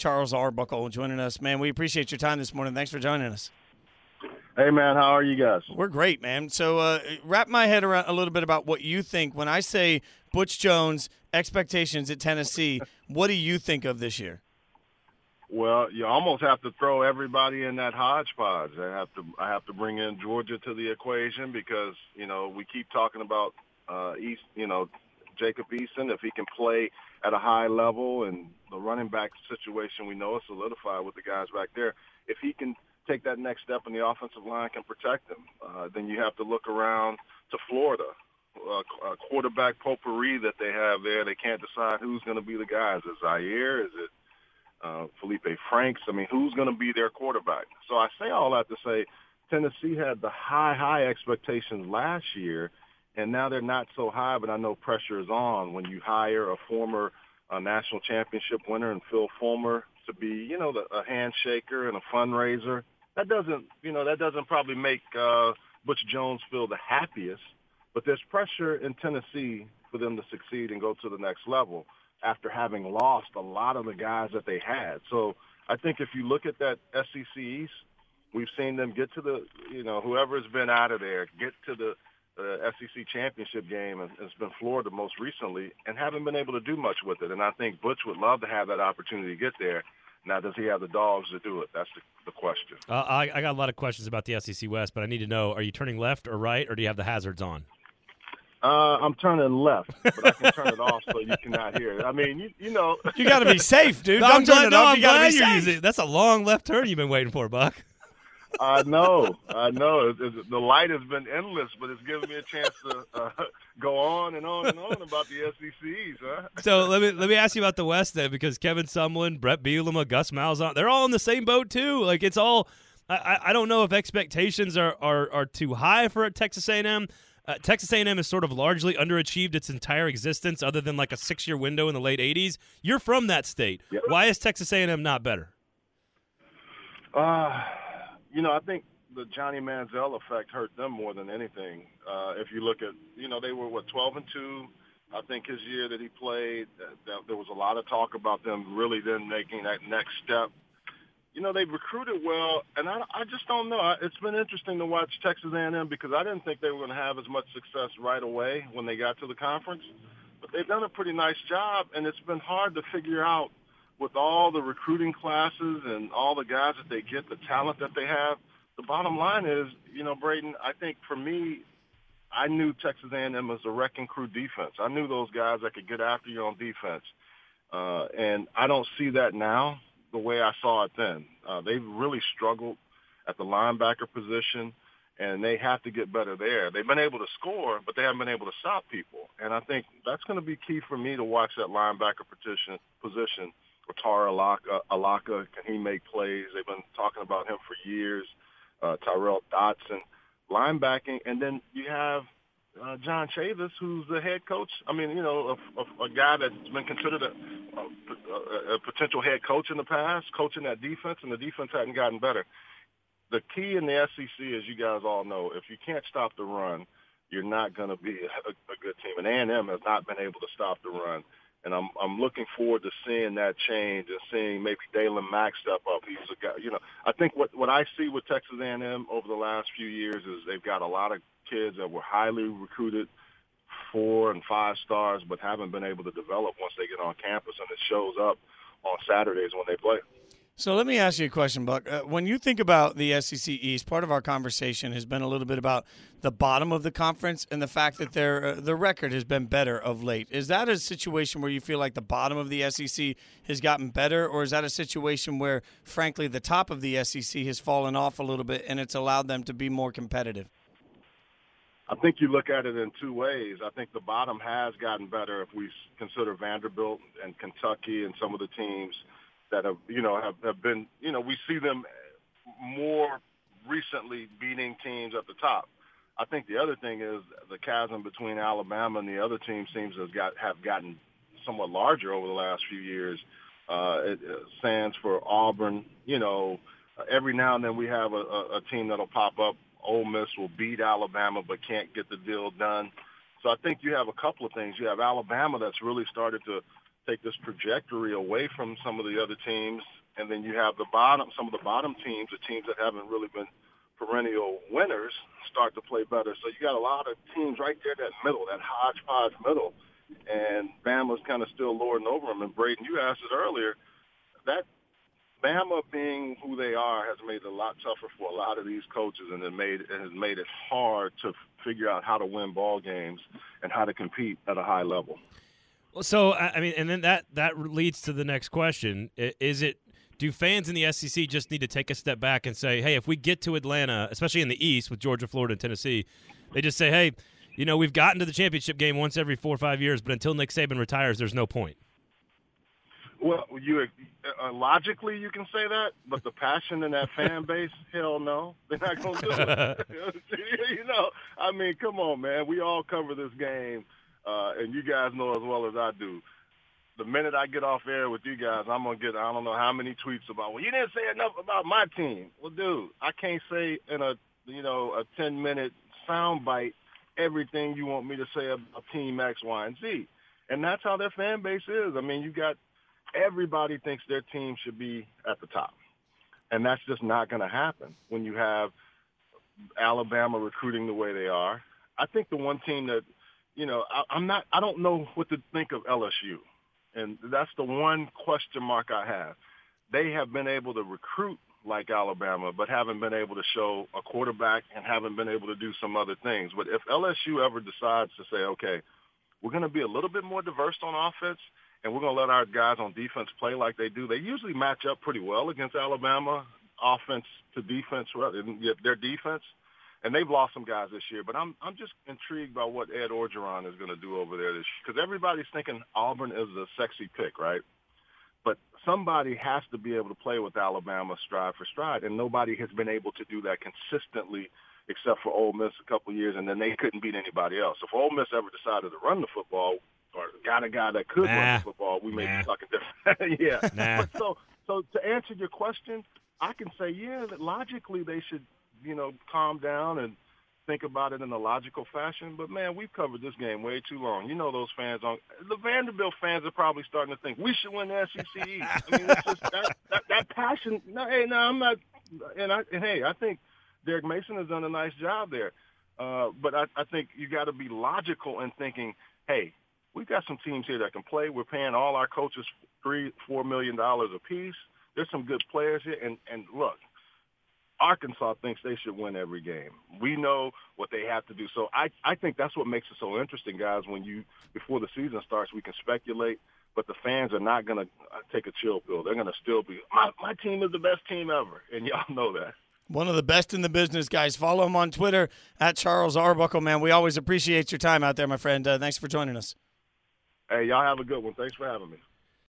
Charles Arbuckle, joining us. Man, we appreciate your time this morning. Thanks for joining us. Hey, man, how are you guys? We're great, man. So wrap my head around a little bit about what you think. When I say Butch Jones, expectations at Tennessee, what do you think of this year? Well, you almost have to throw everybody in that hodgepodge. I have to bring in Georgia to the equation because, we keep talking about Jacob Eason, if he can play at a high level, and the running back situation we know is solidified with the guys back there. If he can take that next step and the offensive line can protect him, then you have to look around to Florida. Quarterback potpourri that they have there, they can't decide who's going to be the guys. Is it Zaire? Is it Felipe Franks? I mean, who's going to be their quarterback? So I say all that to say Tennessee had the high expectations last year, and now they're not so high, but I know pressure is on when you hire a former national championship winner and Phil Fulmer to be, a handshaker and a fundraiser. That doesn't probably make Butch Jones feel the happiest, but there's pressure in Tennessee for them to succeed and go to the next level after having lost a lot of the guys that they had. So I think if you look at that SEC East, we've seen them get to the, whoever's been out of there, get to the SEC championship game, and it's been Florida most recently, and haven't been able to do much with it. And I think Butch would love to have that opportunity to get there. Now, does he have the dogs to do it? That's the question. I got a lot of questions about the SEC West, but I need to know, are you turning left or right, or do you have the hazards on? I'm turning left, but I can turn it off so you cannot hear it. I mean, you know. You got to be safe, dude. Don't turn it off. You got to be safe. That's a long left turn you've been waiting for, Buck. I know. The light has been endless, but it's given me a chance to go on and on and on about the SECs, huh? So let me ask you about the West then, because Kevin Sumlin, Brett Bielema, Gus Malzahn, they're all in the same boat too. Like, it's all. I don't know if expectations are too high for Texas A&M. Texas A&M has sort of largely underachieved its entire existence, other than like a 6-year window in the late '80s. You're from that state. Yep. Why is Texas A&M not better? I think the Johnny Manziel effect hurt them more than anything. If you look at, they were, 12-2, I think, his year that he played. There was a lot of talk about them really then making that next step. They've recruited well, and I just don't know. It's been interesting to watch Texas A&M because I didn't think they were going to have as much success right away when they got to the conference. But they've done a pretty nice job, and it's been hard to figure out with all the recruiting classes and all the guys that they get, the talent that they have. The bottom line is, Braden, I think for me, I knew Texas A&M was a wrecking crew defense. I knew those guys that could get after you on defense. And I don't see that now the way I saw it then. They've really struggled at the linebacker position, and they have to get better there. They've been able to score, but they haven't been able to stop people. And I think that's going to be key for me to watch that linebacker position. Tara Alaka, can he make plays? They've been talking about him for years. Tyrell Dodson, linebacking. And then you have John Chavis, who's the head coach. I mean, a guy that's been considered a potential head coach in the past, coaching that defense, and the defense hadn't gotten better. The key in the SEC, as you guys all know, if you can't stop the run, you're not going to be a good team. And A&M has not been able to stop the run. And I'm looking forward to seeing that change and seeing maybe Dalen Mack step up. He's a guy, I think what I see with Texas A&M over the last few years is they've got a lot of kids that were highly recruited, 4 and 5 stars, but haven't been able to develop once they get on campus, and it shows up on Saturdays when they play. So let me ask you a question, Buck. When you think about the SEC East, part of our conversation has been a little bit about the bottom of the conference and the fact that the record has been better of late. Is that a situation where you feel like the bottom of the SEC has gotten better, or is that a situation where, frankly, the top of the SEC has fallen off a little bit and it's allowed them to be more competitive? I think you look at it in two ways. I think the bottom has gotten better if we consider Vanderbilt and Kentucky and some of the teams that have been, we see them more recently beating teams at the top. I think the other thing is the chasm between Alabama and the other teams seems to have gotten somewhat larger over the last few years. It stands for Auburn. Every now and then we have a team that'll pop up. Ole Miss will beat Alabama but can't get the deal done. So I think you have a couple of things. You have Alabama that's really started to take this trajectory away from some of the other teams, and then you have some of the bottom teams, the teams that haven't really been perennial winners, start to play better. So you got a lot of teams right there, that middle, that hodgepodge middle, and Bama's kind of still lording over them. And Braden, you asked it earlier, that Bama being who they are has made it a lot tougher for a lot of these coaches, and it has made it hard to figure out how to win ball games and how to compete at a high level. Well, so I mean, and then that leads to the next question: do fans in the SEC just need to take a step back and say, hey, if we get to Atlanta, especially in the East with Georgia, Florida, and Tennessee, they just say, hey, we've gotten to the championship game once every 4 or 5 years, but until Nick Saban retires, there's no point. Well, logically you can say that, but the passion in that fan base, hell no, they're not going to do it. I mean, come on, man. We all cover this game, and you guys know as well as I do. The minute I get off air with you guys, I'm going to get I don't know how many tweets about, well, you didn't say enough about my team. Well, dude, I can't say in a 10-minute sound bite everything you want me to say about Team X, Y, and Z. And that's how their fan base is. I mean, everybody thinks their team should be at the top. And that's just not going to happen when you have Alabama recruiting the way they are. I think the one team that, I don't know what to think of LSU. And that's the one question mark I have. They have been able to recruit like Alabama, but haven't been able to show a quarterback and haven't been able to do some other things. But if LSU ever decides to say, okay, we're going to be a little bit more diverse on offense, and we're going to let our guys on defense play like they do, they usually match up pretty well against Alabama, offense to defense, their defense. And they've lost some guys this year, but I'm just intrigued by what Ed Orgeron is going to do over there this year, because everybody's thinking Auburn is a sexy pick, right? But somebody has to be able to play with Alabama stride for stride, and nobody has been able to do that consistently except for Ole Miss a couple of years, and then they couldn't beat anybody else. If Ole Miss ever decided to run the football or got a guy that could run the football, we may be talking different. Yeah. But so to answer your question, I can say, that logically they should – calm down and think about it in a logical fashion. But, man, we've covered this game way too long. Those fans the Vanderbilt fans are probably starting to think we should win the SEC East. I mean, it's just that passion. I'm not. And I think Derek Mason has done a nice job there. But I think you got to be logical in thinking, hey, we've got some teams here that can play. We're paying all our coaches $3-4 million apiece. There's some good players here. And look, Arkansas thinks they should win every game. We know what they have to do. So I think that's what makes it so interesting, guys, before the season starts, we can speculate, but the fans are not going to take a chill pill. They're going to still be, my team is the best team ever, and y'all know that. One of the best in the business, guys. Follow him on Twitter, @Charles Arbuckle, man. We always appreciate your time out there, my friend. Thanks for joining us. Hey, y'all have a good one. Thanks for having me.